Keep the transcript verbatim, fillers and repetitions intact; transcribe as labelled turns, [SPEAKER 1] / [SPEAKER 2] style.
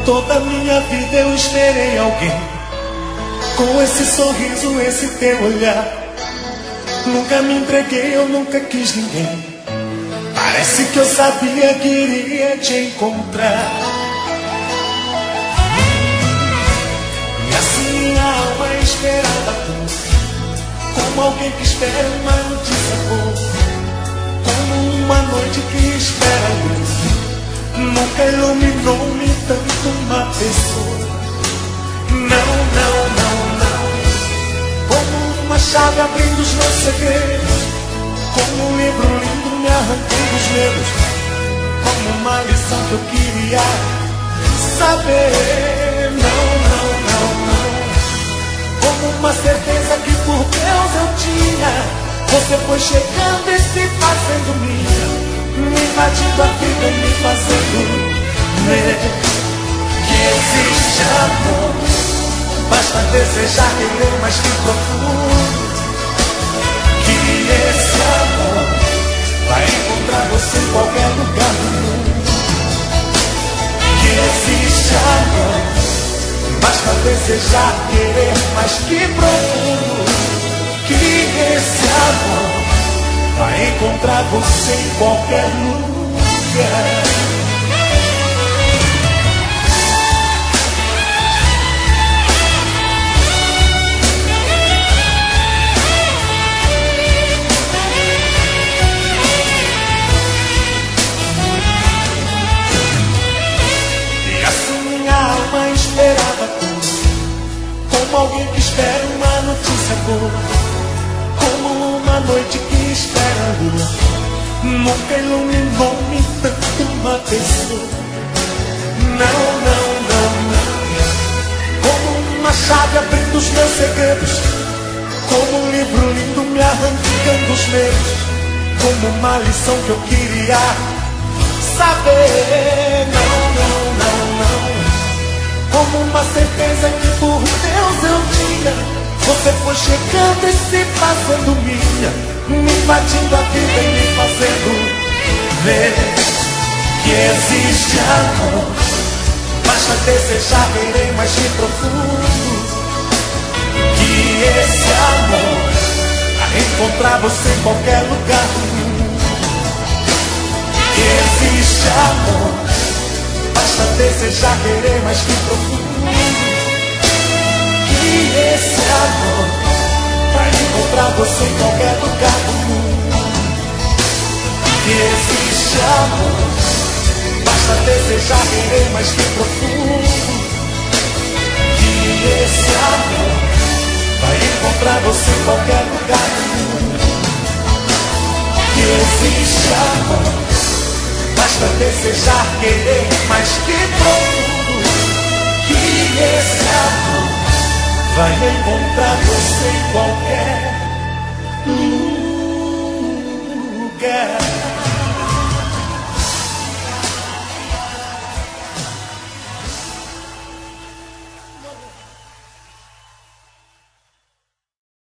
[SPEAKER 1] toda minha vida eu esperei alguém com esse sorriso, esse teu olhar. Nunca me entreguei, eu nunca quis ninguém. Parece que eu sabia que iria te encontrar. E assim minha alma esperava tanto, como alguém que espera uma notícia boa, como uma noite que espera a luz. Nunca iluminou-me tanto uma pessoa. Não, não, não, não. Como uma chave abrindo os meus segredos, como um livro lindo me arrancando os medos, como uma lição que eu queria saber. Não, não, não, não. Como uma certeza que por Deus eu tinha. Você foi chegando e se fazendo minha, me invadindo a vida e me fazendo ver que existe amor. Basta desejar, querer mais que profundo, que esse amor vai encontrar você em qualquer lugar do mundo. Que existe amor. Basta desejar, querer mais que profundo, que esse amor vai encontrar você em qualquer lugar. E assim minha alma esperava tudo, como alguém que espera uma notícia boa, como uma noite que espera a lua. Nunca iluminou-me tanto uma pessoa. Não, não, não, não. Como uma chave abrindo os meus segredos, como um livro lindo me arrancando os medos, como uma lição que eu queria saber. Não, não, não, não. Como uma certeza que por Deus eu tinha. Você foi chegando e se fazendo minha, me invadindo a vida e me fazendo ver que existe amor. Basta desejar, querer mais de profundo, que esse amor vai encontrar você em qualquer lugar do mundo. Que existe amor. Basta desejar, querer mais que profundo, que esse amor vai encontrar você em qualquer lugar do mundo. Que existe amor. Basta desejar, querer mais que profundo, que esse amor vai encontrar você em qualquer lugar do mundo. Que existe amor. Basta desejar, querer mais que profundo, que esse amor vai encontrar você em qualquer lugar.